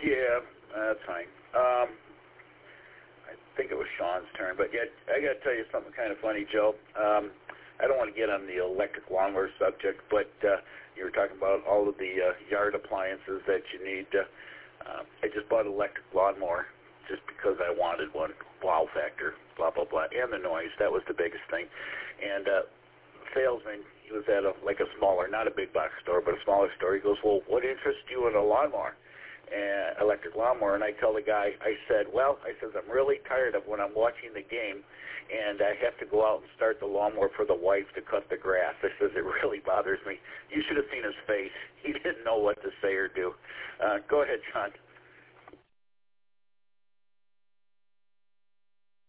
Yeah, that's fine. I think it was Sean's turn, but yeah, I got to tell you something kind of funny, Joe. I don't want to get on the electric lawnmower subject, but you were talking about all of the yard appliances that you need. I just bought an electric lawnmower just because I wanted one. Wow factor, blah, blah, blah, and the noise. That was the biggest thing. And salesman, he was at a smaller, not a big box store, but a smaller store. He goes, well, what interests you in a lawnmower? Electric lawnmower. And I tell the guy, I said, I'm really tired of when I'm watching the game and I have to go out and start the lawnmower for the wife to cut the grass. I says, it really bothers me. You should have seen his face. He didn't know what to say or do. Go ahead, Sean.